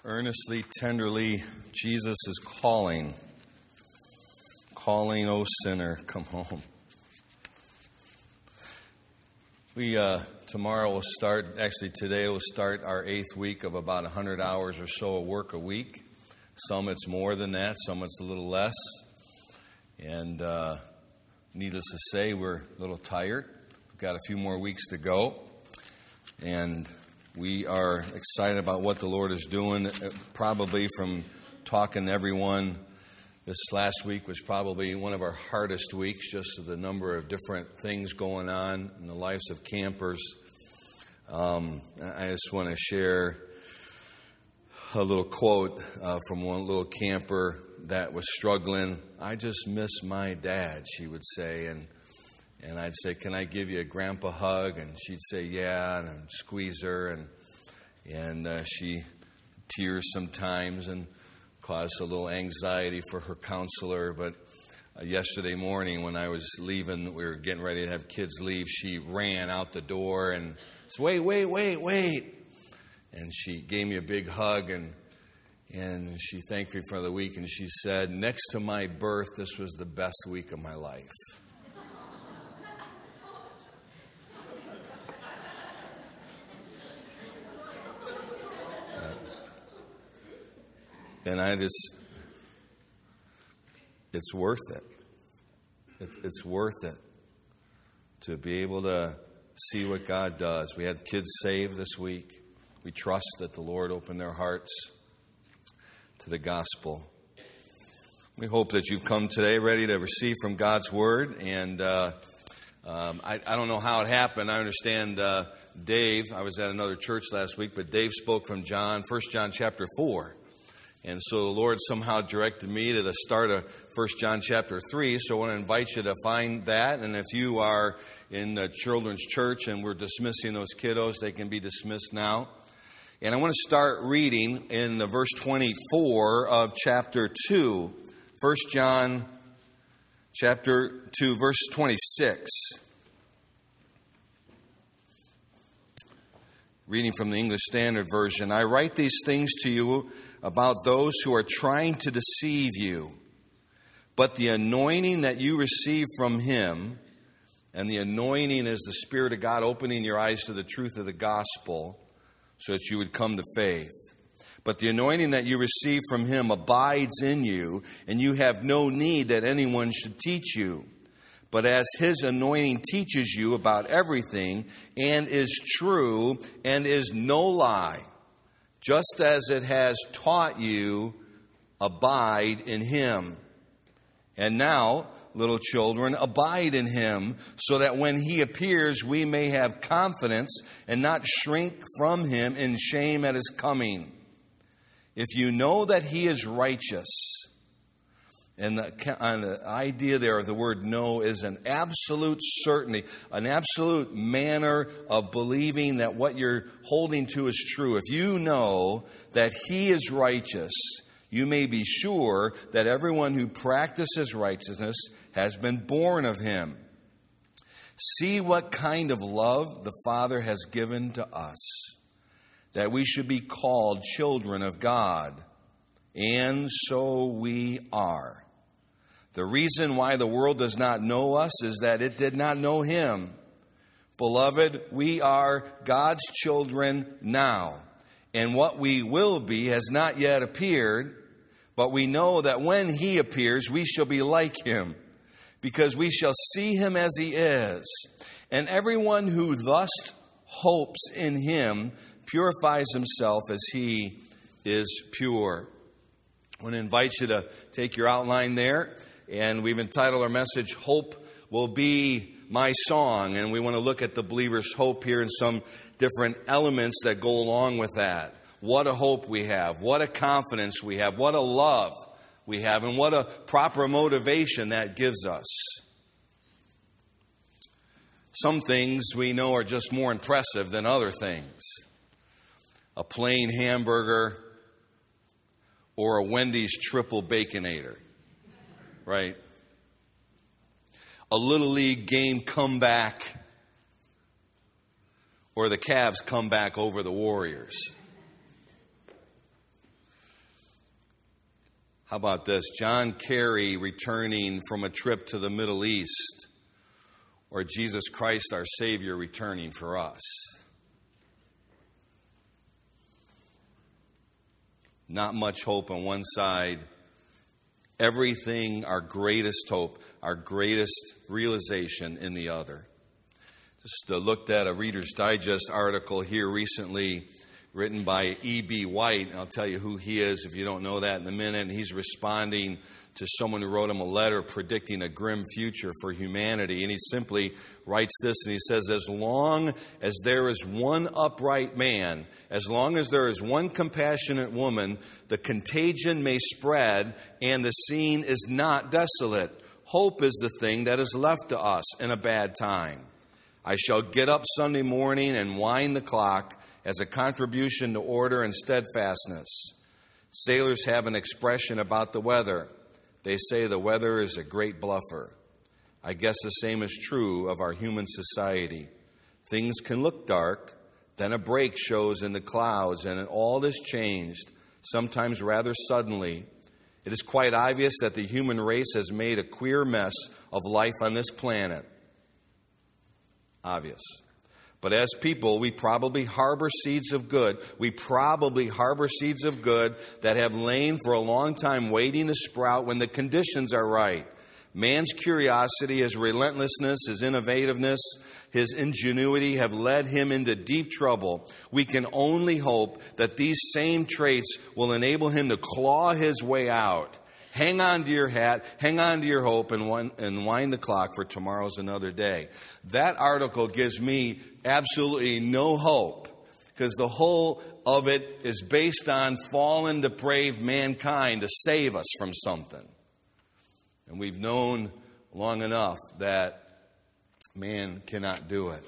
Earnestly, tenderly, Jesus is calling. Calling, O sinner, come home. Tomorrow we'll start, actually today we'll start our 8th week of about 100 hours or so of work a week. Some it's more than that, some it's a little less. And needless to say, we're a little tired. We've got a few more weeks to go. And we are excited about what the Lord is doing. Probably from talking to everyone, this last week was probably one of our hardest weeks, just of the number of different things going on in the lives of campers. I just want to share a little quote from one little camper that was struggling. "I just miss my dad," she would say, and I'd say, "Can I give you a grandpa hug?" And she'd say, "Yeah," and I'd squeeze her, and she tears sometimes and caused a little anxiety for her counselor. But yesterday morning when I was leaving, we were getting ready to have kids leave, she ran out the door and said, wait. And she gave me a big hug, and she thanked me for the week, and she said, "Next to my birth, this was the best week of my life." And it's worth it. It's worth it to be able to see what God does. We had kids saved this week. We trust that the Lord opened their hearts to the gospel. We hope that you've come today ready to receive from God's word. And I don't know how it happened. I understand Dave, I was at another church last week, but Dave spoke from 1 John chapter 4. And so the Lord somehow directed me to the start of 1 John chapter 3. So I want to invite you to find that. And if you are in the children's church and we're dismissing those kiddos, they can be dismissed now. And I want to start reading in the verse 24 of chapter 2. 1 John chapter 2, verse 26. Reading from the English Standard Version. "I write these things to you about those who are trying to deceive you. But the anointing that you receive from Him," and the anointing is the Spirit of God opening your eyes to the truth of the gospel so that you would come to faith. "But the anointing that you receive from Him abides in you, and you have no need that anyone should teach you. But as His anointing teaches you about everything, and is true, and is no lie, just as it has taught you, abide in Him. And now, little children, abide in Him, so that when He appears, we may have confidence and not shrink from Him in shame at His coming. If you know that He is righteous," and the idea there of the word "know" is an absolute certainty, an absolute manner of believing that what you're holding to is true. If you know that He is righteous, you may be sure that everyone who practices righteousness has been born of Him. See what kind of love the Father has given to us, that we should be called children of God. And so we are. The reason why the world does not know us is that it did not know Him. Beloved, we are God's children now, and what we will be has not yet appeared, but we know that when He appears, we shall be like Him, because we shall see Him as He is. And everyone who thus hopes in Him purifies himself as He is pure. I want to invite you to take your outline there. And we've entitled our message, "Hope Will Be My Song." And we want to look at the believer's hope here and some different elements that go along with that. What a hope we have. What a confidence we have. What a love we have. And what a proper motivation that gives us. Some things we know are just more impressive than other things. A plain hamburger or a Wendy's triple Baconator. Right? A Little League game comeback, or the Cavs come back over the Warriors. How about this? John Kerry returning from a trip to the Middle East, or Jesus Christ, our Savior, returning for us? Not much hope on one side. Everything, our greatest hope, our greatest realization in the other. Just looked at a Reader's Digest article here recently written by E.B. White. And I'll tell you who he is if you don't know that in a minute. And he's responding to someone who wrote him a letter predicting a grim future for humanity. And he simply writes this, and he says, as long as there is one upright man, as long as there is one compassionate woman, the contagion may spread and the scene is not desolate. Hope is the thing that is left to us in a bad time. I shall get up Sunday morning and wind the clock as a contribution to order and steadfastness. Sailors have an expression about the weather. They say the weather is a great bluffer. I guess the same is true of our human society. Things can look dark, then a break shows in the clouds, and all is changed, sometimes rather suddenly. It is quite obvious that the human race has made a queer mess of life on this planet. Obvious. But as people, we probably harbor seeds of good. We probably harbor seeds of good that have lain for a long time waiting to sprout when the conditions are right. Man's curiosity, his relentlessness, his innovativeness, his ingenuity have led him into deep trouble. We can only hope that these same traits will enable him to claw his way out. Hang on to your hat, hang on to your hope, and wind the clock, for tomorrow's another day. That article gives me absolutely no hope, because the whole of it is based on fallen, depraved mankind to save us from something. And we've known long enough that man cannot do it.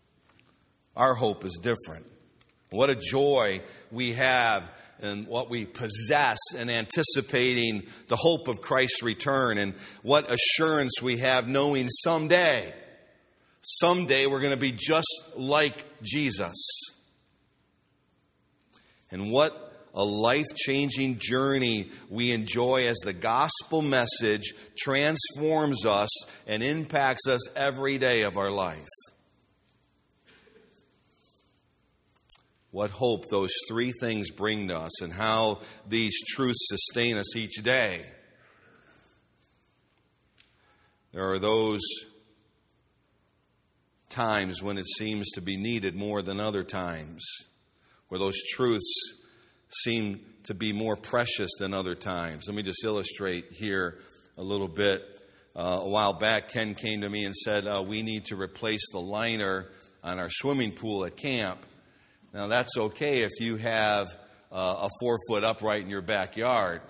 Our hope is different. What a joy we have in what we possess in anticipating the hope of Christ's return, and what assurance we have knowing someday we're going to be just like Jesus. And what a life-changing journey we enjoy as the gospel message transforms us and impacts us every day of our life. What hope those three things bring to us, and how these truths sustain us each day. There are those times when it seems to be needed more than other times, where those truths seem to be more precious than other times. Let me just illustrate here a little bit. A while back, Ken came to me and said, we need to replace the liner on our swimming pool at camp. Now, that's okay if you have a 4-foot upright in your backyard.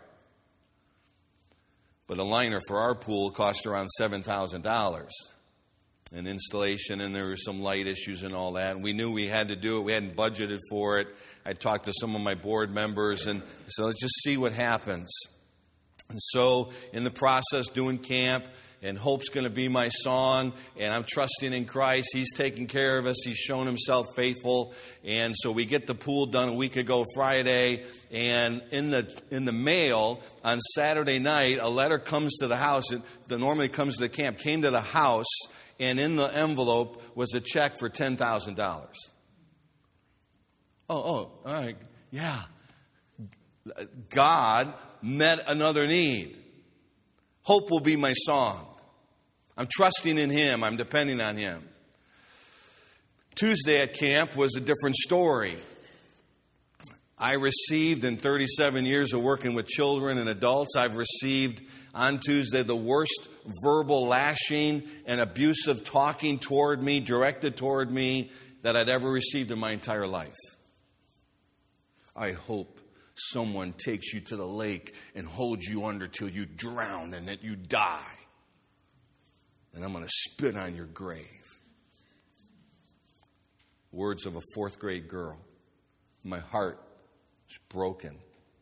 But a liner for our pool cost around $7,000. And installation, and there were some light issues and all that. And we knew we had to do it. We hadn't budgeted for it. I talked to some of my board members, and I said, let's just see what happens. And so, in the process, doing camp, and Hope's going to be my song, and I'm trusting in Christ. He's taking care of us. He's shown himself faithful. And so we get the pool done a week ago Friday, and in the mail on Saturday night, a letter comes to the house that normally comes to the camp, came to the house, and in the envelope was a check for $10,000. Oh, all right, yeah. God met another need. Hope will be my song. I'm trusting in Him. I'm depending on Him. Tuesday at camp was a different story. I received, in 37 years of working with children and adults, I've received on Tuesday the worst verbal lashing and abusive talking toward me, directed toward me, that I'd ever received in my entire life. I hope someone takes you to the lake and holds you under till you drown and that you die. And I'm going to spit on your grave. Words of a 4th grade girl. My heart is broken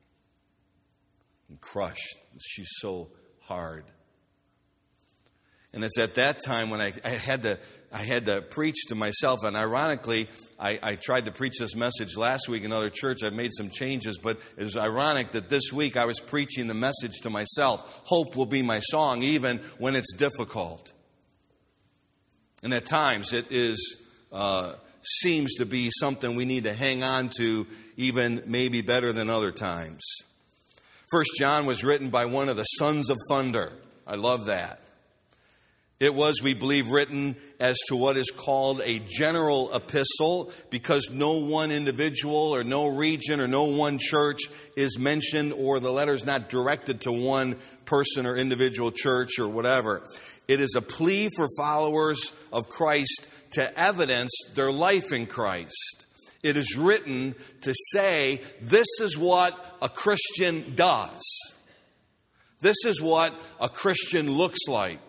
and crushed. She's so hard. And it's at that time when I had to I had to preach to myself. And ironically, I tried to preach this message last week in another church. I've made some changes, but it was ironic that this week I was preaching the message to myself. Hope will be my song, even when it's difficult. And at times it seems to be something we need to hang on to, even maybe better than other times. 1 John was written by one of the sons of thunder. I love that. It was, we believe, written as to what is called a general epistle, because no one individual or no region or no one church is mentioned, or the letter is not directed to one person or individual church or whatever. It is a plea for followers of Christ to evidence their life in Christ. It is written to say, this is what a Christian does. This is what a Christian looks like.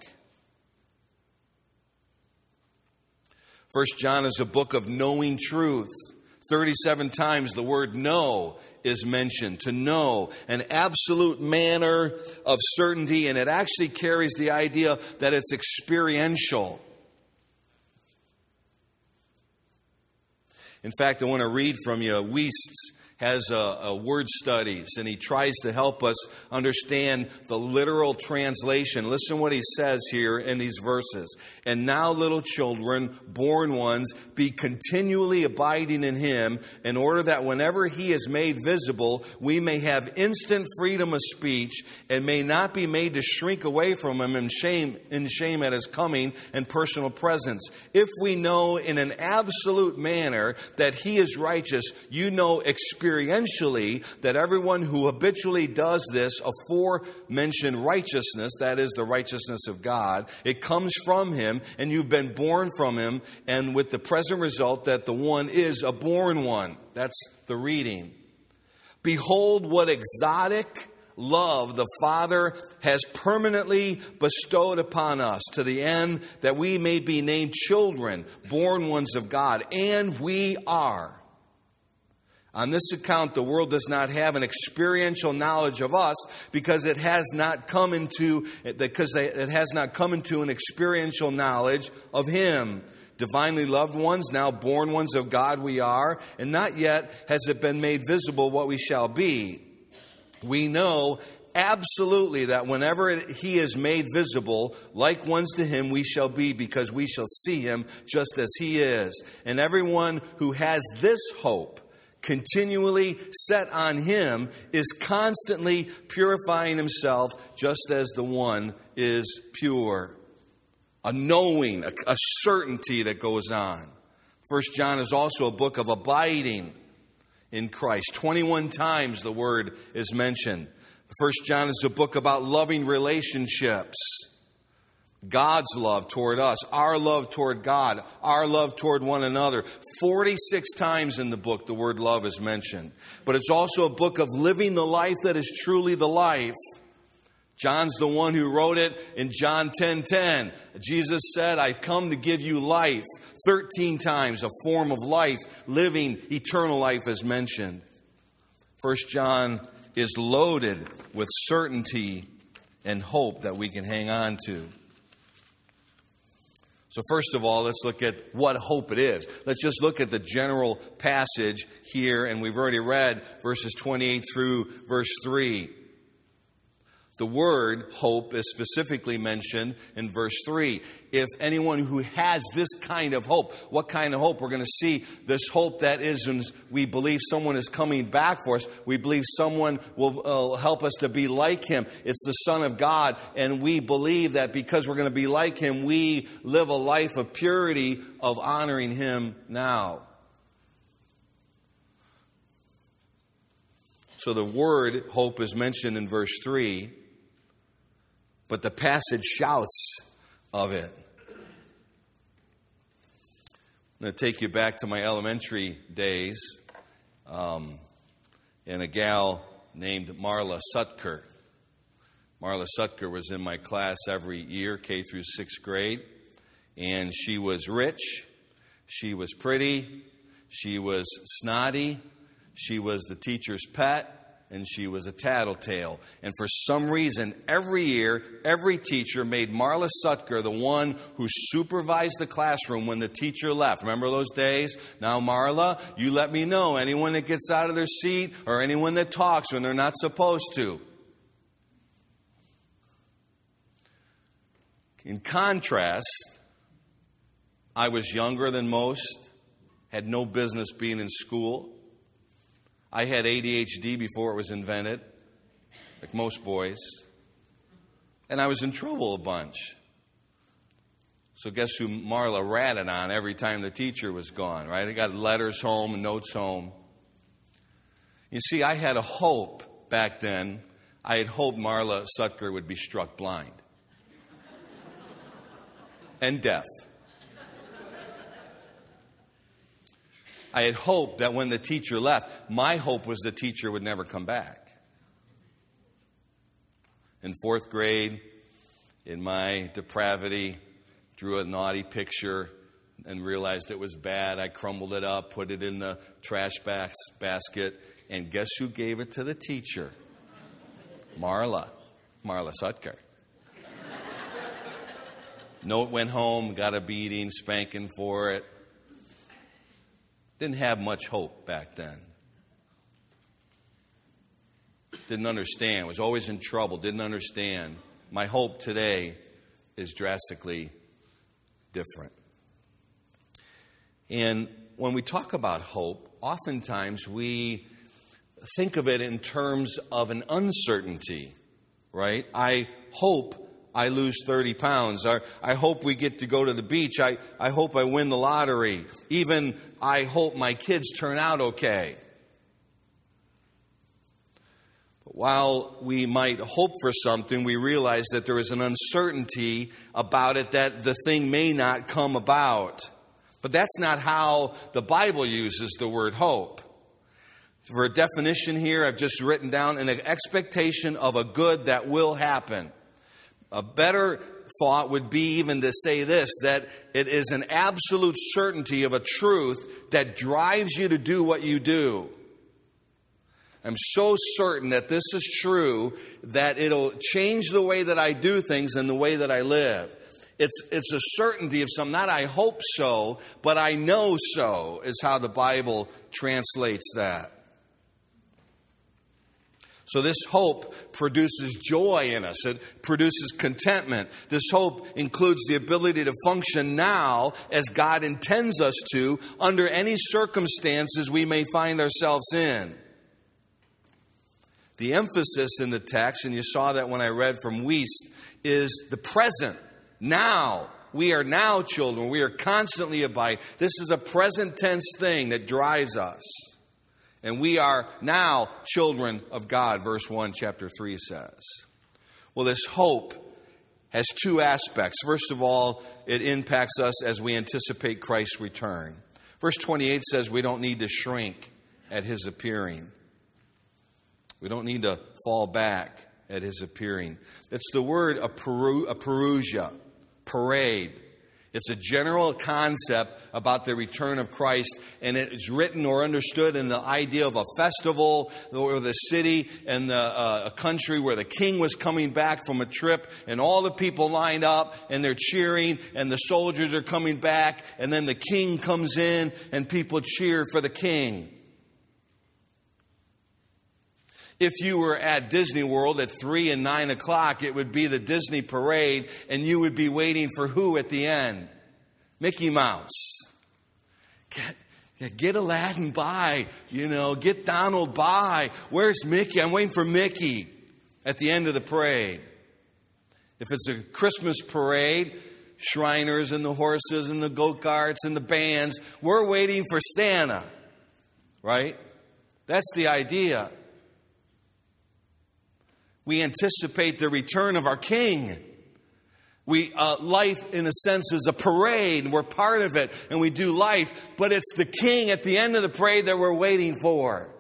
1 John is a book of knowing truth. 37 times the word know is mentioned. To know, an absolute manner of certainty, and it actually carries the idea that it's experiential. In fact, I want to read from you. Weiss has a word studies, and he tries to help us understand the literal translation. Listen what he says here in these verses. And now, little children, born ones, be continually abiding in him, in order that whenever he is made visible, we may have instant freedom of speech, and may not be made to shrink away from him in shame at his coming and personal presence. If we know in an absolute manner that he is righteous, you know experientially that everyone who habitually does this aforementioned righteousness, that is the righteousness of God, it comes from him, and you've been born from him, and with the present result that the one is a born one. That's the reading. Behold what exotic love the Father has permanently bestowed upon us, to the end that we may be named children, born ones of God, and we are. On this account, the world does not have an experiential knowledge of us, because it has not come into an experiential knowledge of him. Divinely loved ones, now born ones of God we are, and not yet has it been made visible what we shall be. We know absolutely that whenever he is made visible, like ones to him we shall be, because we shall see him just as he is. And everyone who has this hope, continually set on him, is constantly purifying himself, just as the one is pure. A knowing, a certainty that goes on. 1 John is also a book of abiding in Christ. 21 times the word is mentioned. 1 John is a book about loving relationships. God's love toward us, our love toward God, our love toward one another. 46 times in the book the word love is mentioned. But it's also a book of living the life that is truly the life. John's the one who wrote it in John 10:10. Jesus said, I've come to give you life. 13 times a form of life, living eternal life is mentioned. 1 John is loaded with certainty and hope that we can hang on to. So first of all, let's look at what hope it is. Let's just look at the general passage here, and we've already read verses 28 through verse 3. The word hope is specifically mentioned in verse 3. If anyone who has this kind of hope, what kind of hope? We're going to see this hope that is, we believe someone is coming back for us. We believe someone will help us to be like him. It's the Son of God. And we believe that because we're going to be like him, we live a life of purity, of honoring him now. So the word hope is mentioned in verse 3. But the passage shouts of it. I'm going to take you back to my elementary days. And a gal named Marla Sutker. Marla Sutker was in my class every year, K through 6th grade. And she was rich. She was pretty. She was snotty. She was the teacher's pet. and she was a tattletale. And for some reason, every year, every teacher made Marla Sutker the one who supervised the classroom when the teacher left. Remember those days? Now, Marla, you let me know anyone that gets out of their seat or anyone that talks when they're not supposed to. In contrast, I was younger than most, had no business being in school. I had ADHD before it was invented, like most boys. And I was in trouble a bunch. So guess who Marla ratted on every time the teacher was gone, right? I got letters home and notes home. You see, I had a hope back then. I had hoped Marla Sutker would be struck blind and deaf. I had hoped that when the teacher left, my hope was the teacher would never come back. In fourth grade, in my depravity, drew a naughty picture and realized it was bad. I crumbled it up, put it in the trash basket, and guess who gave it to the teacher? Marla Sutker. Note went home, got a beating, spanking for it. Didn't have much hope back then. Didn't understand. Was always in trouble. Didn't understand. My hope today is drastically different. And when we talk about hope, oftentimes we think of it in terms of an uncertainty, right? I hope I lose 30 pounds. I hope we get to go to the beach. I hope I win the lottery. Even I hope my kids turn out okay. But while we might hope for something, we realize that there is an uncertainty about it, that the thing may not come about. But that's not how the Bible uses the word hope. For a definition here, I've just written down an expectation of a good that will happen. A better thought would be even to say this, that it is an absolute certainty of a truth that drives you to do what you do. I'm so certain that this is true that it'll change the way that I do things and the way that I live. It's a certainty of some, not I hope so, but I know so, is how the Bible translates that. So this hope produces joy in us. It produces contentment. This hope includes the ability to function now as God intends us to under any circumstances we may find ourselves in. The emphasis in the text, and you saw that when I read from Wiest, is the present. Now. We are now children. We are constantly abide. This is a present tense thing that drives us. And we are now children of God, verse 1, chapter 3 says. Well, this hope has two aspects. First of all, it impacts us as we anticipate Christ's return. Verse 28 says we don't need to shrink at his appearing. We don't need to fall back at his appearing. It's the word a parousia, parade. It's a general concept about the return of Christ, and it is written or understood in the idea of a festival or the city and a country where the king was coming back from a trip, and all the people lined up and they're cheering, and the soldiers are coming back, and then the king comes in and people cheer for the king. If you were at Disney World at 3 and 9 o'clock, it would be the Disney parade, and you would be waiting for who at the end? Mickey Mouse. Get Aladdin by, get Donald by. Where's Mickey? I'm waiting for Mickey at the end of the parade. If it's a Christmas parade, Shriners and the horses and the go-karts and the bands, we're waiting for Santa, right? That's the idea. We anticipate the return of our King. Life, in a sense, is a parade, and we're part of it, and we do life, but it's the King at the end of the parade that we're waiting for.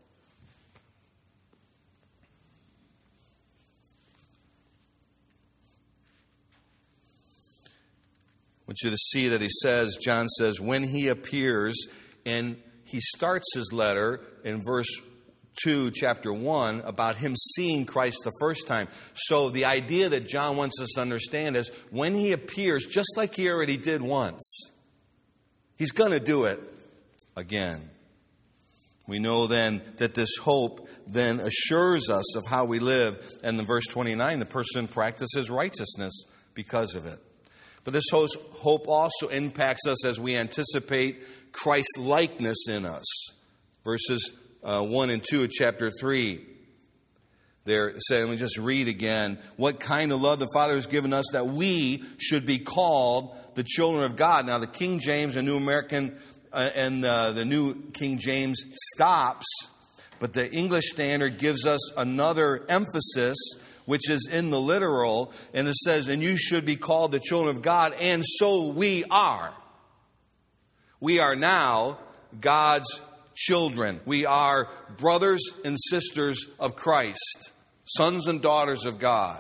I want you to see that John says, when he appears, and he starts his letter in verse 2, chapter 1, about him seeing Christ the first time. So the idea that John wants us to understand is when he appears, just like he already did once, he's going to do it again. We know then that this hope then assures us of how we live. And in verse 29, the person practices righteousness because of it. But this hope also impacts us as we anticipate Christ's likeness in us. Verses 1 and 2 of chapter 3. There, let me just read again. What kind of love the Father has given us that we should be called the children of God. Now the King James, the New American, and the New King James stops, but the English Standard gives us another emphasis, which is in the literal, and it says, and you should be called the children of God, and so we are. We are now God's children. We are brothers and sisters of Christ, sons and daughters of God.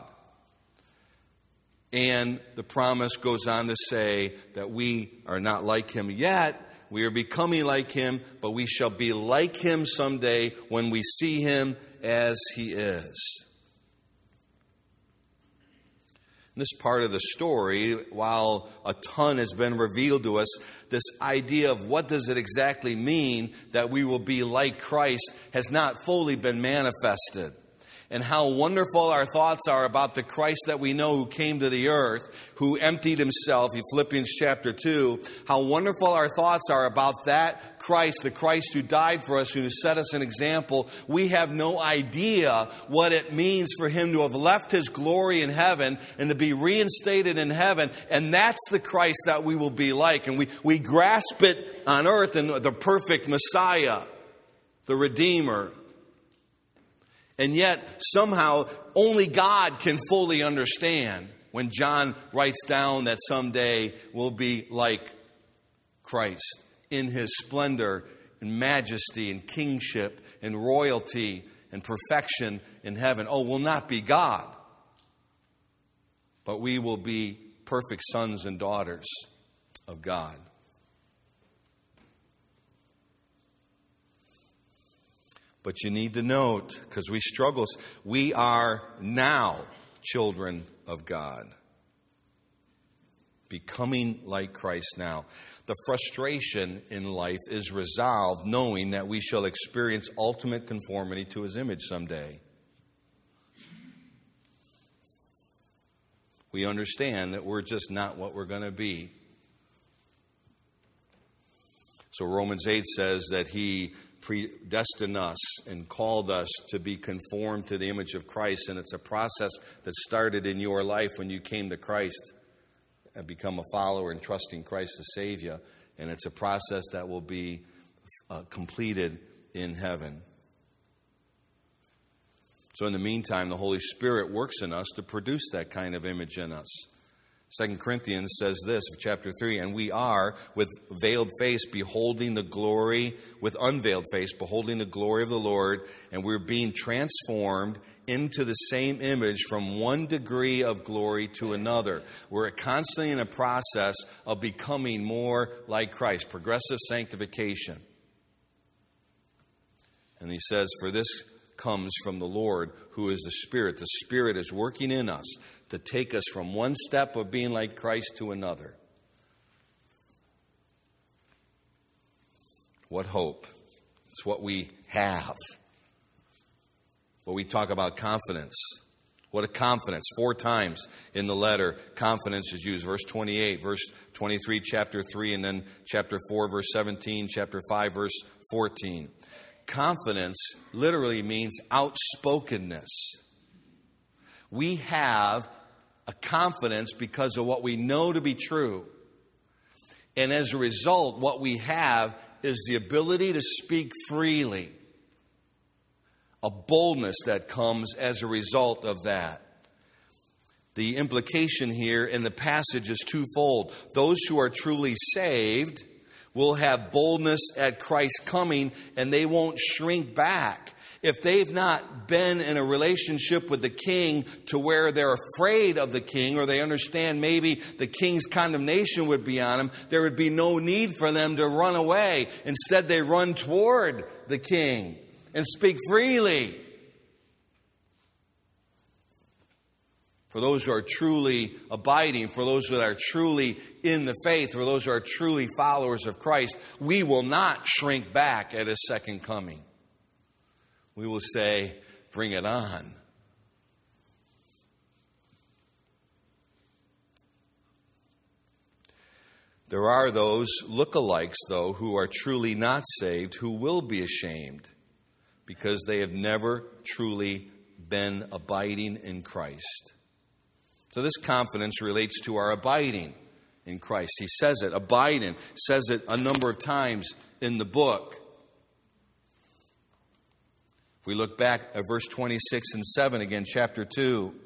And the promise goes on to say that we are not like him yet. We are becoming like him, but we shall be like him someday when we see him as he is. In this part of the story, while a ton has been revealed to us, this idea of what does it exactly mean that we will be like Christ has not fully been manifested. And how wonderful our thoughts are about the Christ that we know who came to the earth, who emptied himself, in Philippians chapter 2. How wonderful our thoughts are about that Christ, the Christ who died for us, who set us an example. We have no idea what it means for him to have left his glory in heaven and to be reinstated in heaven. And that's the Christ that we will be like. And we grasp it on earth in the perfect Messiah, the Redeemer. And yet, somehow, only God can fully understand when John writes down that someday we'll be like Christ in his splendor and majesty and kingship and royalty and perfection in heaven. Oh, we'll not be God, but we will be perfect sons and daughters of God. But you need to note, because we struggle, we are now children of God. Becoming like Christ now. The frustration in life is resolved knowing that we shall experience ultimate conformity to his image someday. We understand that we're just not what we're going to be. So Romans 8 says that he predestined us and called us to be conformed to the image of Christ. And it's a process that started in your life when you came to Christ and become a follower and trusting Christ to save you. And it's a process that will be completed in heaven. So in the meantime, the Holy Spirit works in us to produce that kind of image in us. 2 Corinthians says this, chapter 3, and we are with veiled face beholding the glory, with unveiled face beholding the glory of the Lord, and we're being transformed into the same image from one degree of glory to another. We're constantly in a process of becoming more like Christ, progressive sanctification. And he says, for this comes from the Lord, who is the Spirit. The Spirit is working in us to take us from one step of being like Christ to another. What hope. It's what we have. When we talk about confidence. What a confidence. 4 times in the letter, confidence is used. Verse 28, verse 23, chapter 3, and then chapter 4, verse 17, chapter 5, verse 14. Confidence literally means outspokenness. We have a confidence because of what we know to be true. And as a result, what we have is the ability to speak freely. A boldness that comes as a result of that. The implication here in the passage is twofold. Those who are truly saved will have boldness at Christ's coming, and they won't shrink back. If they've not been in a relationship with the king to where they're afraid of the king, or they understand maybe the king's condemnation would be on them, there would be no need for them to run away. Instead, they run toward the king. and speak freely. For those who are truly abiding, for those that are truly in the faith, for those who are truly followers of Christ, we will not shrink back at His second coming. We will say, bring it on. There are those lookalikes, though, who are truly not saved, who will be ashamed because they have never truly been abiding in Christ. So this confidence relates to our abiding in Christ. He says it, abide in, says it a number of times in the book. If we look back at verse 26 and 7 again, chapter 2,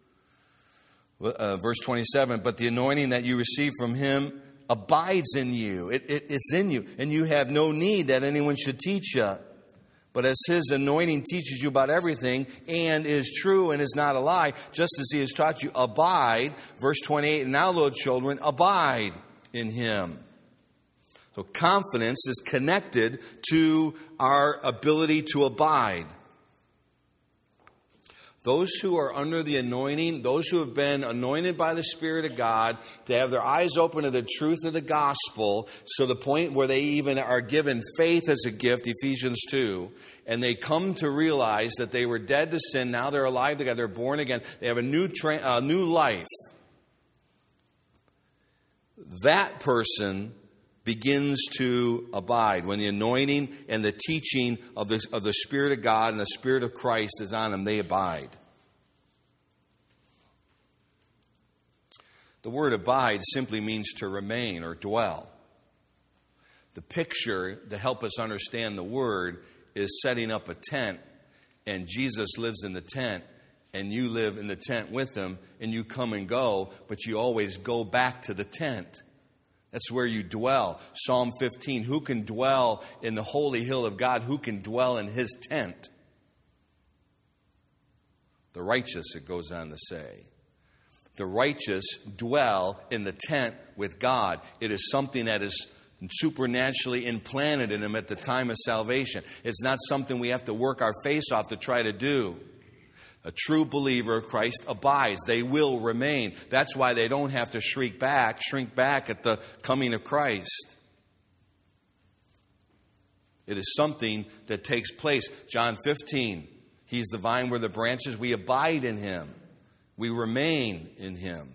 verse 27, but the anointing that you receive from Him abides in you. It's in you, and you have no need that anyone should teach you. But as His anointing teaches you about everything and is true and is not a lie, just as He has taught you, abide. Verse 28, and now, little children, abide in Him. So confidence is connected to our ability to abide. Those who are under the anointing, those who have been anointed by the Spirit of God to have their eyes open to the truth of the gospel, so the point where they even are given faith as a gift, Ephesians 2, and they come to realize that they were dead to sin, now they're alive to God, they're born again, they have a new life. That person begins to abide when the anointing and the teaching of the Spirit of God and the Spirit of Christ is on them. They abide. The word abide simply means to remain or dwell. The picture to help us understand the word is setting up a tent, and Jesus lives in the tent, and you live in the tent with Him, and you come and go, but you always go back to the tent. That's where you dwell. Psalm 15, who can dwell in the holy hill of God? Who can dwell in His tent? The righteous, it goes on to say. The righteous dwell in the tent with God. It is something that is supernaturally implanted in them at the time of salvation. It's not something we have to work our face off to try to do. A true believer of Christ abides. They will remain. That's why they don't have to shrink back at the coming of Christ. It is something that takes place. John 15, He's the vine, we're the branches. We abide in Him. We remain in Him.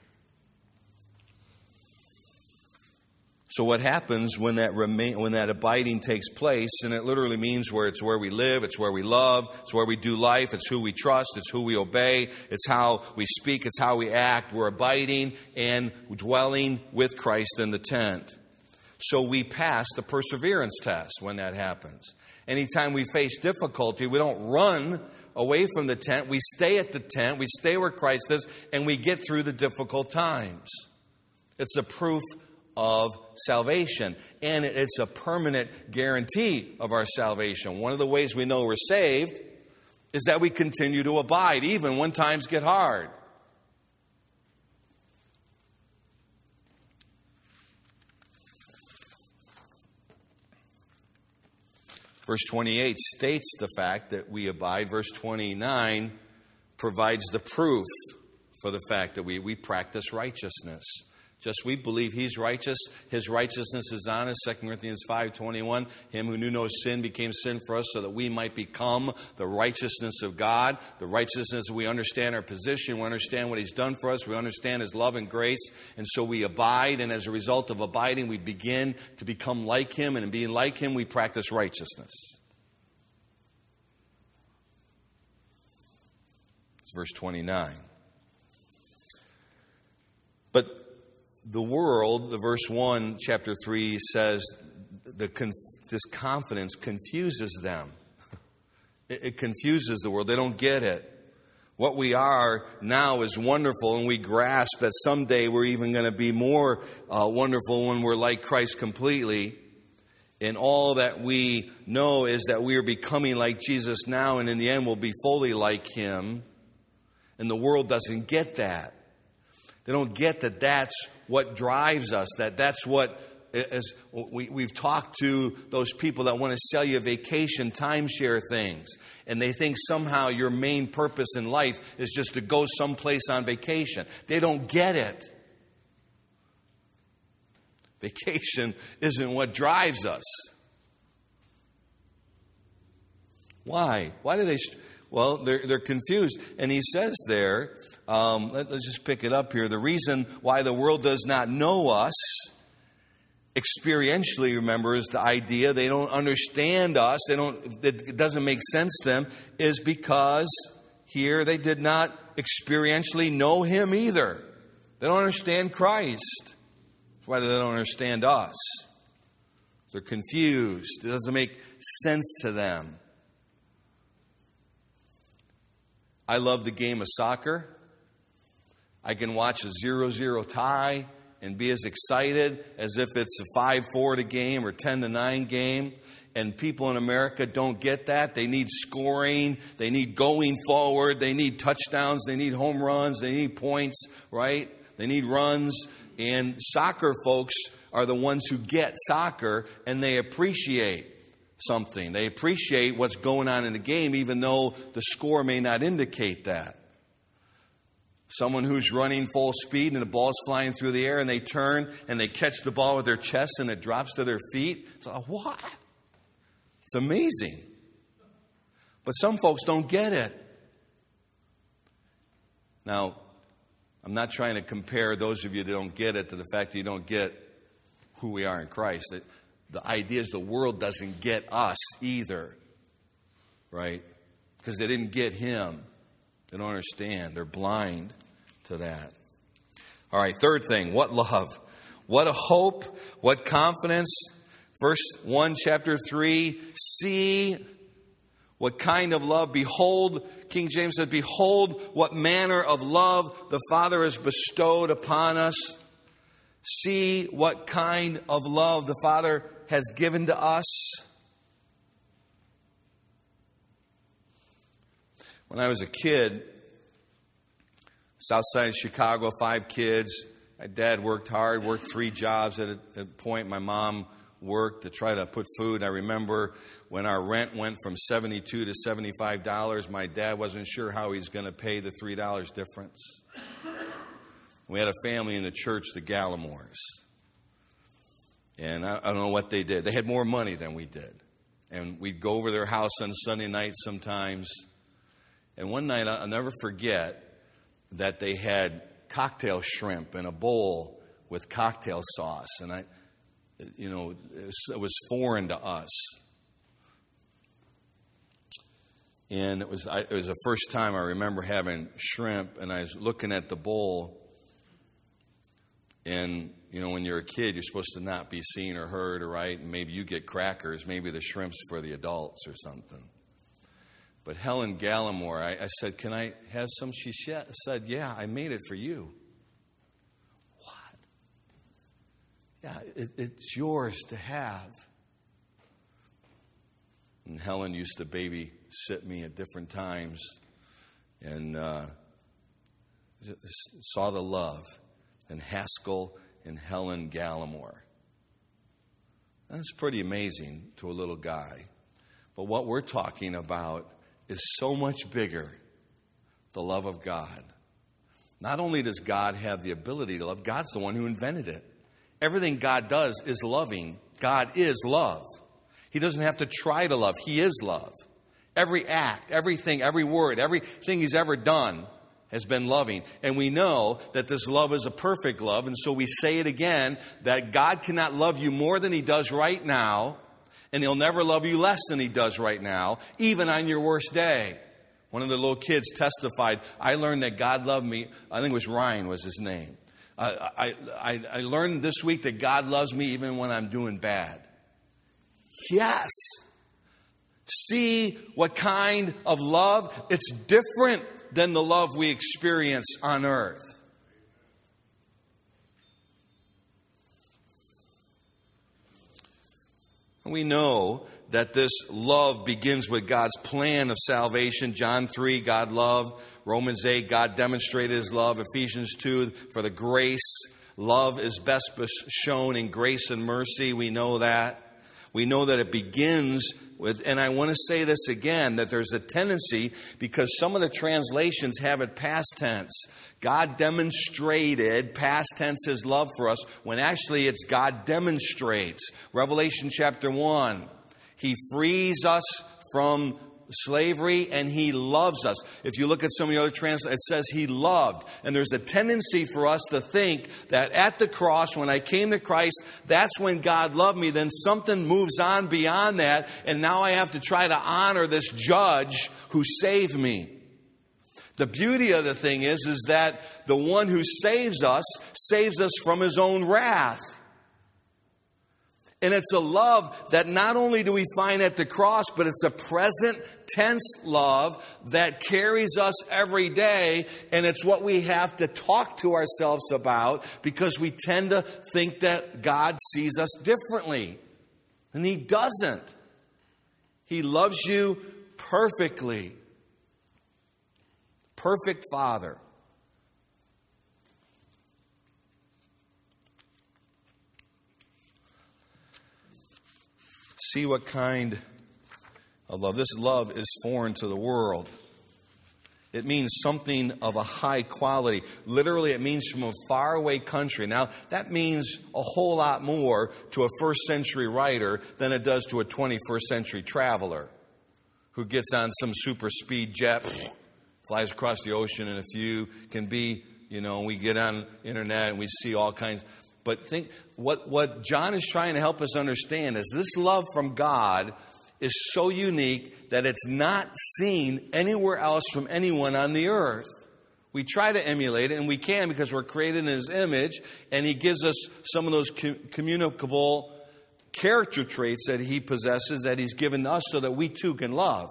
So what happens when that abiding takes place, and it literally means it's where we live, it's where we love, it's where we do life, it's who we trust, it's who we obey, it's how we speak, it's how we act. We're abiding and dwelling with Christ in the tent. So we pass the perseverance test when that happens. Anytime we face difficulty, we don't run away from the tent. We stay at the tent, we stay where Christ is, and we get through the difficult times. It's a proof of salvation, and it's a permanent guarantee of our salvation. One of the ways we know we're saved is that we continue to abide, even when times get hard. Verse 28 states the fact that we abide. Verse 29 provides the proof for the fact that we practice righteousness. Just we believe He's righteous. His righteousness is on us. 2 Corinthians 5:21. Him who knew no sin became sin for us so that we might become the righteousness of God. The righteousness, we understand our position. We understand what He's done for us. We understand His love and grace. And so we abide. And as a result of abiding, we begin to become like Him. And in being like Him, we practice righteousness. It's verse 29. But the world, the verse 1, chapter 3 says this confidence confuses them. It confuses the world. They don't get it. What we are now is wonderful, and we grasp that someday we're even going to be more wonderful when we're like Christ completely. And all that we know is that we are becoming like Jesus now, and in the end we'll be fully like Him. And the world doesn't get that. They don't get that that's what drives us, that's what as we've talked to those people that want to sell you vacation timeshare things, and they think somehow your main purpose in life is just to go someplace on vacation. They don't get it. Vacation isn't what drives us. Why? Why do they... Well, they're confused. And he says there, let's just pick it up here. The reason why the world does not know us experientially, remember, is the idea they don't understand us. It doesn't make sense to them, is because here they did not experientially know him either. They don't understand Christ. That's why they don't understand us. They're confused. It doesn't make sense to them. I love the game of soccer. I can watch a 0-0 tie and be as excited as if it's a 5-4 game or 10-9 game. And people in America don't get that. They need scoring. They need going forward. They need touchdowns. They need home runs. They need points, right? They need runs. And soccer folks are the ones who get soccer, and they appreciate something. They appreciate what's going on in the game, even though the score may not indicate that. Someone who's running full speed and the ball's flying through the air and they turn and they catch the ball with their chest and it drops to their feet. It's like, what? It's amazing. But some folks don't get it. Now, I'm not trying to compare those of you that don't get it to the fact that you don't get who we are in Christ. The idea is the world doesn't get us either, right? Because they didn't get him. They don't understand. They're blind to that. All right, third thing, what love? What a hope, what confidence. Verse 1, chapter 3, see what kind of love. Behold, King James said, behold what manner of love the Father has bestowed upon us. See what kind of love the Father has given to us. When I was a kid, south side of Chicago, 5 kids. My dad worked hard, worked 3 jobs at a point. My mom worked to try to put food. I remember when our rent went from $72 to $75, my dad wasn't sure how he was going to pay the $3 difference. We had a family in the church, the Gallimores. And I don't know what they did. They had more money than we did. And we'd go over their house on Sunday nights sometimes. And one night, I'll never forget that they had cocktail shrimp in a bowl with cocktail sauce. And it was foreign to us. And it was the first time I remember having shrimp, and I was looking at the bowl. And, when you're a kid, you're supposed to not be seen or heard, right? And maybe you get crackers. Maybe the shrimp's for the adults or something. But Helen Gallimore, I said, can I have some? She said, yeah, I made it for you. What? Yeah, it's yours to have. And Helen used to babysit me at different times and saw the love in Haskell and Helen Gallimore. That's pretty amazing to a little guy. But what we're talking about is so much bigger, the love of God. Not only does God have the ability to love, God's the one who invented it. Everything God does is loving. God is love. He doesn't have to try to love. He is love. Every act, everything, every word, everything he's ever done has been loving. And we know that this love is a perfect love. And so we say it again, that God cannot love you more than he does right now. And he'll never love you less than he does right now, even on your worst day. One of the little kids testified, I learned that God loved me. I think it was Ryan was his name. I learned this week that God loves me even when I'm doing bad. Yes. See what kind of love? It's different than the love we experience on earth. We know that this love begins with God's plan of salvation. John 3, God loved. Romans 8, God demonstrated his love. Ephesians 2, for the grace Love is best shown in grace and mercy. We know that. We know that it begins with, and I want to say this again, that there's a tendency, because some of the translations have it past tense. God demonstrated, past tense, His love for us, when actually it's God demonstrates. Revelation chapter 1. He frees us from slavery and He loves us. If you look at some of the other translations, it says He loved. And there's a tendency for us to think that at the cross, when I came to Christ, that's when God loved me. Then something moves on beyond that, and now I have to try to honor this judge who saved me. The beauty of the thing is that the one who saves us from His own wrath. And it's a love that not only do we find at the cross, but it's a present tense love that carries us every day. And it's what we have to talk to ourselves about, because we tend to think that God sees us differently. And He doesn't. He loves you perfectly. Perfect Father. See what kind of love. This love is foreign to the world. It means something of a high quality. Literally, it means from a faraway country. Now, that means a whole lot more to a first century writer than it does to a 21st century traveler who gets on some super speed jet, flies across the ocean in a few, can be, we get on the internet and we see all kinds. But think, what John is trying to help us understand is this love from God is so unique that it's not seen anywhere else from anyone on the earth. We try to emulate it, and we can, because we're created in His image, and He gives us some of those communicable character traits that He possesses, that He's given us so that we too can love.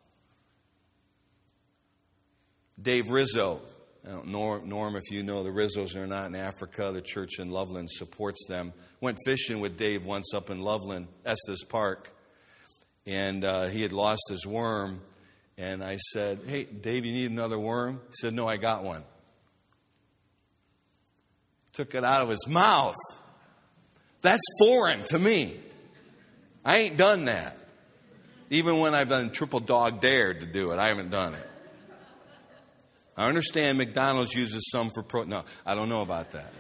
Dave Rizzo. Norm, if you know the Rizzos are not in Africa, the church in Loveland supports them. Went fishing with Dave once up in Loveland, Estes Park. And he had lost his worm. And I said, "Hey, Dave, you need another worm?" He said, "No, I got one." Took it out of his mouth. That's foreign to me. I ain't done that. Even when I've done triple dog dared to do it, I haven't done it. I understand McDonald's uses some for protein. No, I don't know about that.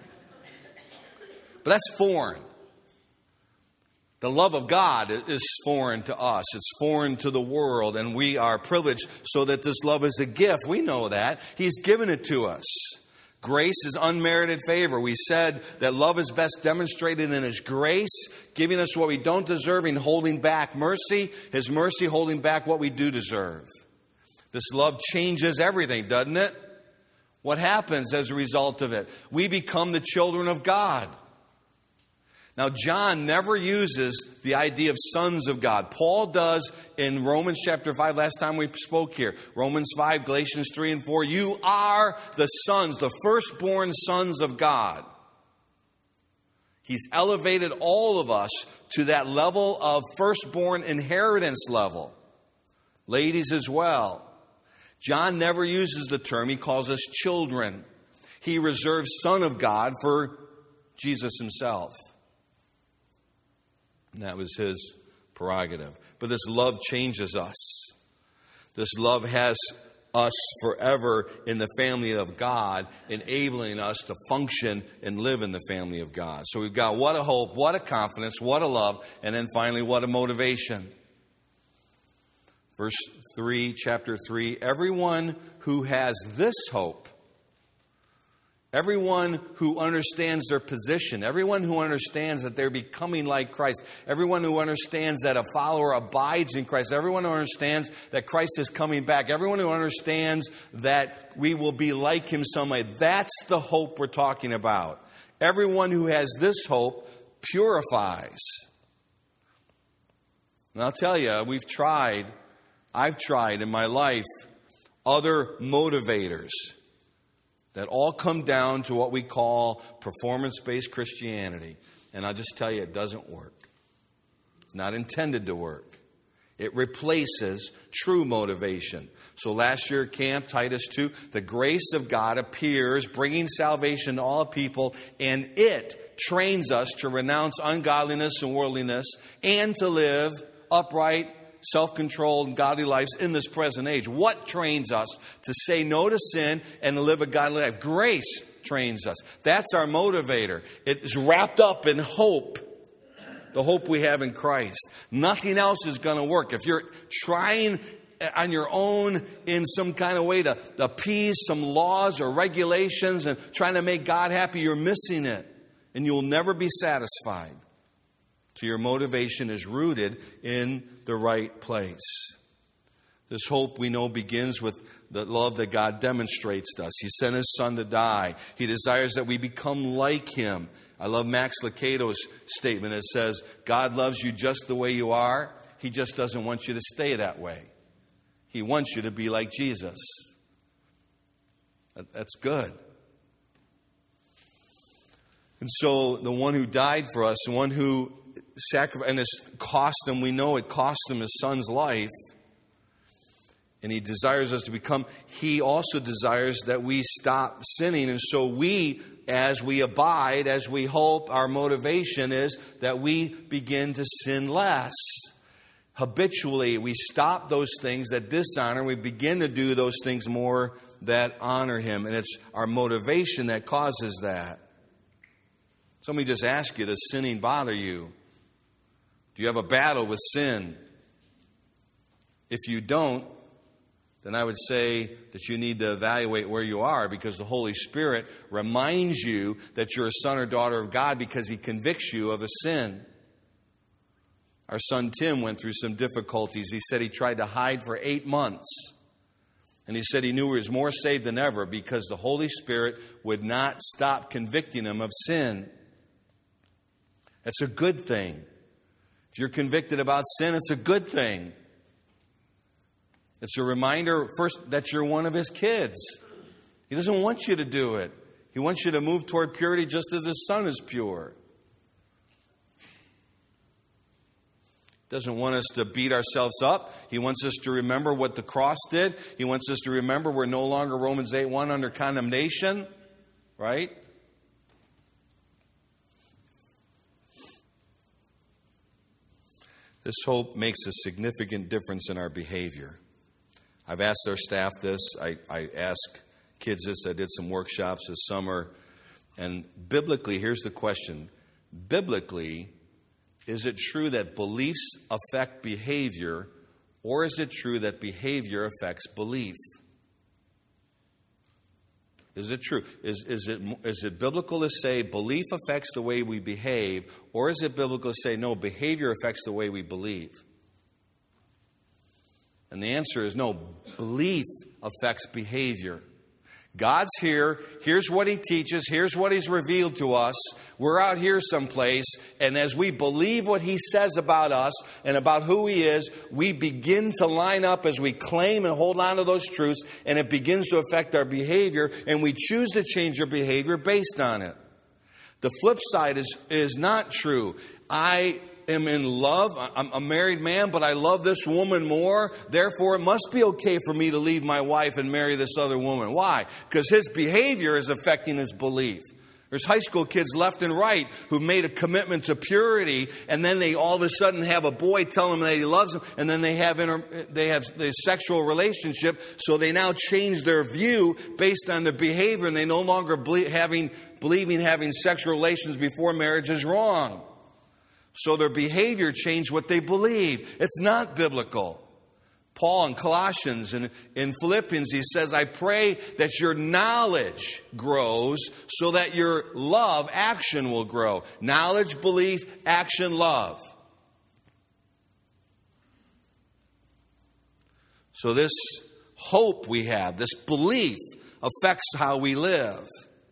But that's foreign. The love of God is foreign to us. It's foreign to the world, and we are privileged so that this love is a gift. We know that. He's given it to us. Grace is unmerited favor. We said that love is best demonstrated in His grace, giving us what we don't deserve and holding back mercy. His mercy holding back what we do deserve. This love changes everything, doesn't it? What happens as a result of it? We become the children of God. Now, John never uses the idea of sons of God. Paul does in Romans chapter 5, last time we spoke here. Romans 5, Galatians 3 and 4. You are the sons, the firstborn sons of God. He's elevated all of us to that level of firstborn inheritance level. Ladies as well. John never uses the term. He calls us children. He reserves Son of God for Jesus Himself. And that was His prerogative. But this love changes us. This love has us forever in the family of God, enabling us to function and live in the family of God. So we've got what a hope, what a confidence, what a love, and then finally what a motivation. Verse 3, chapter 3, everyone who has this hope, everyone who understands their position, everyone who understands that they're becoming like Christ, everyone who understands that a follower abides in Christ, everyone who understands that Christ is coming back, everyone who understands that we will be like Him someday, that's the hope we're talking about. Everyone who has this hope purifies. And I'll tell you, I've tried in my life other motivators that all come down to what we call performance-based Christianity. And I'll just tell you, it doesn't work. It's not intended to work. It replaces true motivation. So last year at camp, Titus 2, the grace of God appears, bringing salvation to all people, and it trains us to renounce ungodliness and worldliness and to live upright, self-controlled, and godly lives in this present age. What trains us to say no to sin and to live a godly life? Grace trains us. That's our motivator. It is wrapped up in hope. The hope we have in Christ. Nothing else is going to work. If you're trying on your own in some kind of way to appease some laws or regulations and trying to make God happy, you're missing it. And you'll never be satisfied. So your motivation is rooted in the right place. This hope we know begins with the love that God demonstrates to us. He sent His Son to die. He desires that we become like Him. I love Max Lucado's statement. It says, God loves you just the way you are. He just doesn't want you to stay that way. He wants you to be like Jesus. That's good. And so the one who died for us, the one who sacrificed, and it's cost Him, we know it cost Him His Son's life. And He desires us to become, He also desires that we stop sinning. And so we, as we abide, as we hope, our motivation is that we begin to sin less. Habitually, we stop those things that dishonor. We begin to do those things more that honor Him. And it's our motivation that causes that. Somebody just asked you, does sinning bother you? Do you have a battle with sin? If you don't, then I would say that you need to evaluate where you are, because the Holy Spirit reminds you that you're a son or daughter of God because He convicts you of a sin. Our son Tim went through some difficulties. He said he tried to hide for 8 months. And he said he knew he was more saved than ever because the Holy Spirit would not stop convicting him of sin. That's a good thing. If you're convicted about sin, it's a good thing. It's a reminder, first, that you're one of His kids. He doesn't want you to do it. He wants you to move toward purity just as His Son is pure. He doesn't want us to beat ourselves up. He wants us to remember what the cross did. He wants us to remember we're no longer, Romans 8:1, under condemnation. Right? This hope makes a significant difference in our behavior. I've asked our staff this. I ask kids this. I did some workshops this summer. And biblically, here's the question. Biblically, is it true that beliefs affect behavior, or is it true that behavior affects belief? Is it true? Is it biblical to say belief affects the way we behave, or is it biblical to say no, behavior affects the way we believe? And the answer is no, belief affects behavior. God's here. Here's what He teaches. Here's what He's revealed to us. We're out here someplace. And as we believe what He says about us and about who He is, we begin to line up as we claim and hold on to those truths. And it begins to affect our behavior. And we choose to change our behavior based on it. The flip side is not true. I am in love. I'm a married man, but I love this woman more. Therefore, it must be okay for me to leave my wife and marry this other woman. Why? Because his behavior is affecting his belief. There's high school kids left and right who've made a commitment to purity, and then they all of a sudden have a boy tell them that he loves them, and then they have the sexual relationship, so they now change their view based on their behavior, and they no longer believing having sexual relations before marriage is wrong. So their behavior changed what they believe. It's not biblical. Paul in Colossians and in Philippians, he says, I pray that your knowledge grows so that your love, action will grow. Knowledge, belief, action, love. So this hope we have, this belief, affects how we live.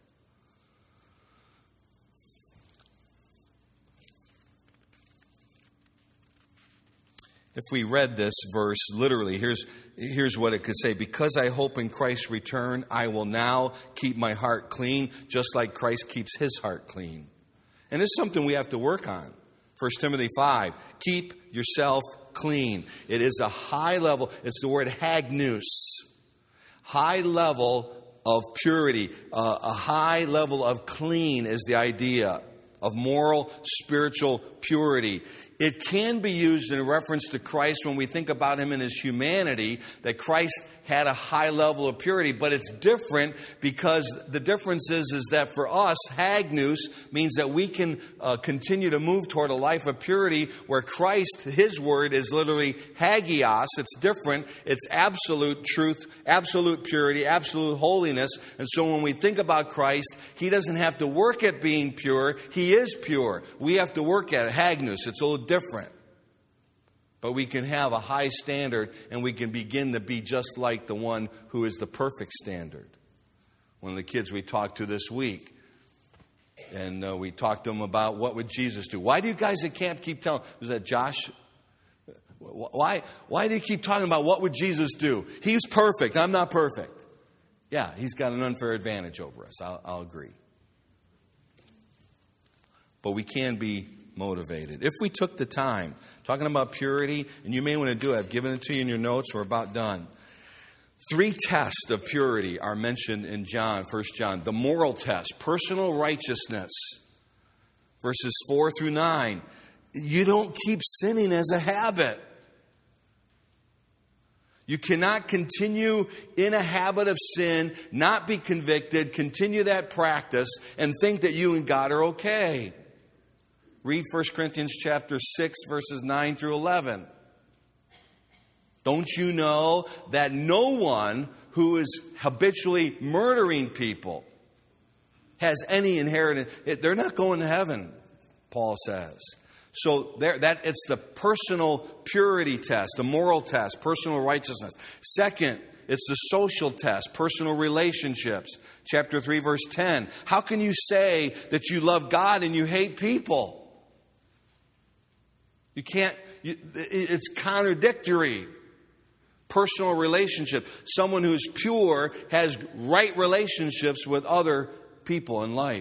If we read this verse literally, here's what it could say. Because I hope in Christ's return, I will now keep my heart clean, just like Christ keeps His heart clean. And it's something we have to work on. 1 Timothy 5, keep yourself clean. It is a high level. It's the word hagnus. High level of purity. A high level of clean is the idea of moral, spiritual purity. It can be used in reference to Christ when we think about him in his humanity, that Christ had a high level of purity, but it's different because the difference is that for us, hagnus means that we can continue to move toward a life of purity, where Christ, his word, is literally hagios. It's different. It's absolute truth, absolute purity, absolute holiness. And so when we think about Christ, he doesn't have to work at being pure. He is pure. We have to work at it. Hagnus, it's a little different. But we can have a high standard, and we can begin to be just like the one who is the perfect standard. One of the kids we talked to this week, and we talked to them about what would Jesus do. Why do you guys at camp keep telling? Was that Josh? Why do you keep talking about what would Jesus do? He's perfect. I'm not perfect. Yeah, he's got an unfair advantage over us. I'll agree. But we can be motivated. If we took the time, talking about purity, and you may want to do it, I've given it to you in your notes, we're about done. 3 tests of purity are mentioned in John, 1 John. The moral test, personal righteousness, verses 4 through 9. You don't keep sinning as a habit. You cannot continue in a habit of sin, not be convicted, continue that practice, and think that you and God are okay. Read 1 Corinthians chapter 6, verses 9 through 11. Don't you know that no one who is habitually murdering people has any inheritance? They're not going to heaven, Paul says. So it's the personal purity test, the moral test, personal righteousness. Second, it's the social test, personal relationships. Chapter 3, verse 10. How can you say that you love God and you hate people? You can't, it's contradictory. Personal relationship. Someone who's pure has right relationships with other people in life.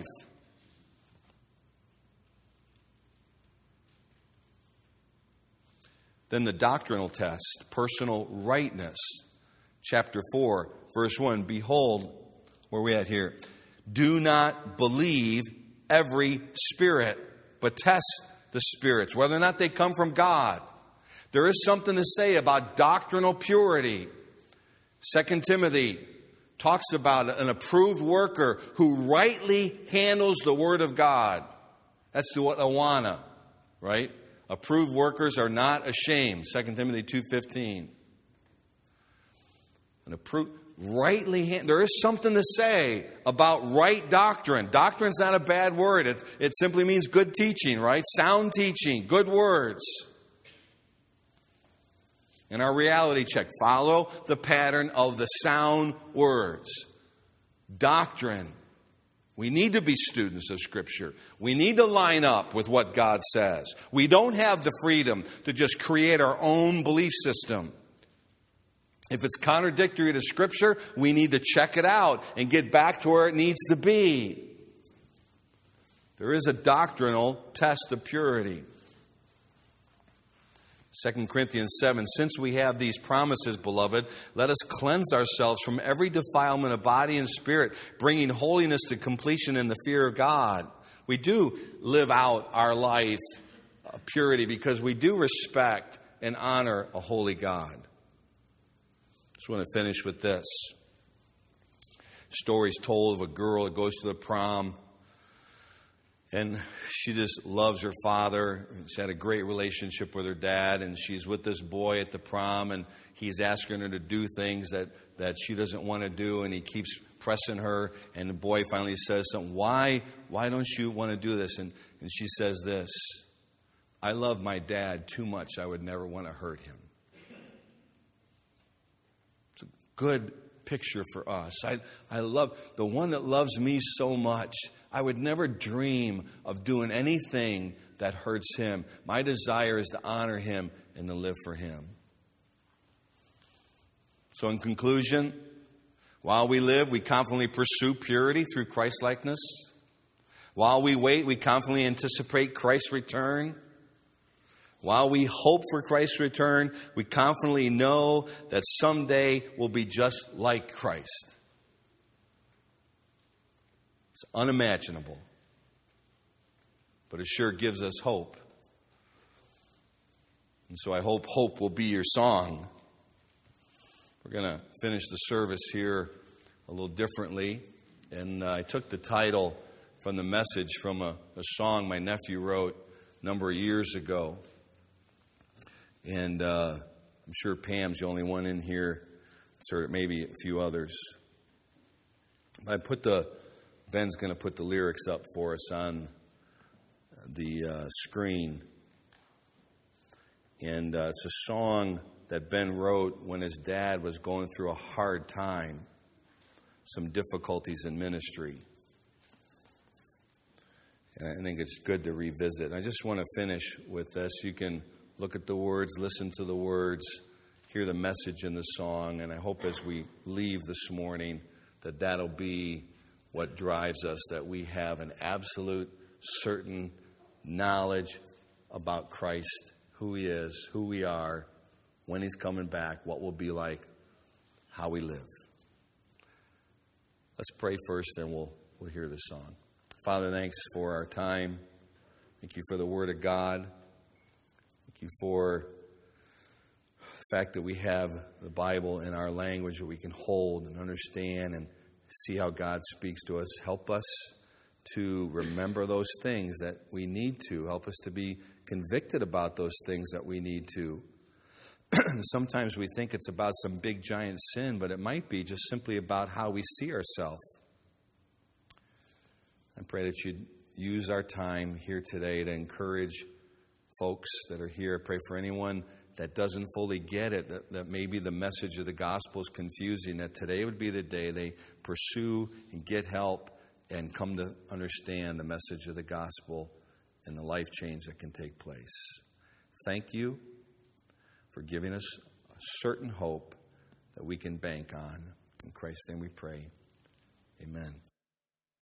Then the doctrinal test, personal rightness. Chapter 4, verse 1. Behold, where are we at here? Do not believe every spirit, but test the spirits, whether or not they come from God. There is something to say about doctrinal purity. 2 Timothy talks about an approved worker who rightly handles the Word of God. That's the awana, right? Approved workers are not ashamed. 2 Timothy 2:15. An approved, there is something to say about right doctrine. Doctrine's not a bad word. It simply means good teaching, right? Sound teaching, good words. In our reality check, follow the pattern of the sound words. Doctrine. We need to be students of Scripture. We need to line up with what God says. We don't have the freedom to just create our own belief system. If it's contradictory to Scripture, we need to check it out and get back to where it needs to be. There is a doctrinal test of purity. 2 Corinthians 7, since we have these promises, beloved, let us cleanse ourselves from every defilement of body and spirit, bringing holiness to completion in the fear of God. We do live out our life of purity because we do respect and honor a holy God. Just want to finish with this. Stories told of a girl that goes to the prom, and she just loves her father. She had a great relationship with her dad, and she's with this boy at the prom, and he's asking her to do things that she doesn't want to do, and he keeps pressing her, and the boy finally says something, why don't you want to do this? And she says this, I love my dad too much, I would never want to hurt him. It's a good picture for us. I love the one that loves me so much. I would never dream of doing anything that hurts him. My desire is to honor him and to live for him. So in conclusion, while we live, we confidently pursue purity through Christ-likeness. While we wait, we confidently anticipate Christ's return. While we hope for Christ's return, we confidently know that someday we'll be just like Christ. It's unimaginable, but it sure gives us hope. And so I hope hope will be your song. We're going to finish the service here a little differently. And I took the title from the message from a song my nephew wrote a number of years ago. And I'm sure Pam's the only one in here, or maybe a few others. Ben's going to put the lyrics up for us on the screen. And it's a song that Ben wrote when his dad was going through a hard time, some difficulties in ministry. And I think it's good to revisit. And I just want to finish with this. You can look at the words, listen to the words, hear the message in the song, and I hope as we leave this morning that that'll be what drives us, that we have an absolute, certain knowledge about Christ, who He is, who we are, when He's coming back, what we'll be like, how we live. Let's pray first, then we'll hear the song. Father, thanks for our time. Thank you for the Word of God. Thank you for the fact that we have the Bible in our language that we can hold and understand and see how God speaks to us. Help us to remember those things that we need to. Help us to be convicted about those things that we need to. Sometimes we think it's about some big giant sin, but it might be just simply about how we see ourselves. I pray that you'd use our time here today to encourage folks that are here. I pray for anyone that doesn't fully get it, that maybe the message of the gospel is confusing, that today would be the day they pursue and get help and come to understand the message of the gospel and the life change that can take place. Thank you for giving us a certain hope that we can bank on. In Christ's name we pray. Amen.